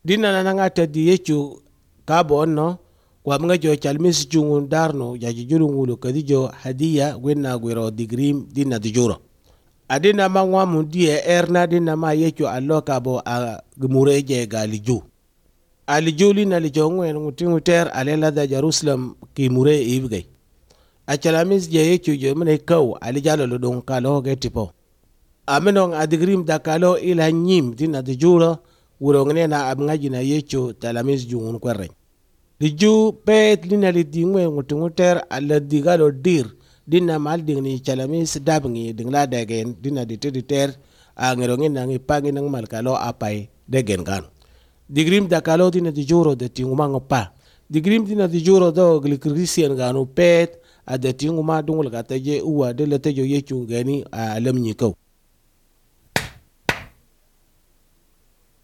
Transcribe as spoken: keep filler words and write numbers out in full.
dina na ngata di yechu kabo no kwa mga jo chalmis jungun darno ya julu ngulu kadijo hadiya wenna gwero digrim dina dijuro adina mangwa mundie erna dina ma yechu allo kabo a gmureje galiju alijuli na lijongwe ngutingu ter alela da Jerusalem ki mure ibgay achalamis je yechu jo mene kaw alijalo lodon kalo getipo amenong adigrim da kalo ila nyim dina dijuro wuro ngena abngaji na yechu talamis jungun kwerre diju pet lina li dingwe ngutingu ter ala digalo dir dina mal dingni chalamis dabngi dingla degen dina ditedi ter a ngerongi nangi pangi nang mal kalo apai degen kan digrim da kalo dina dijuro de tinguma pa digrim dina dijuro do gli christian ganu pet a de tinguma dungul gataje uwa de letejo yechu gani a alam nyiko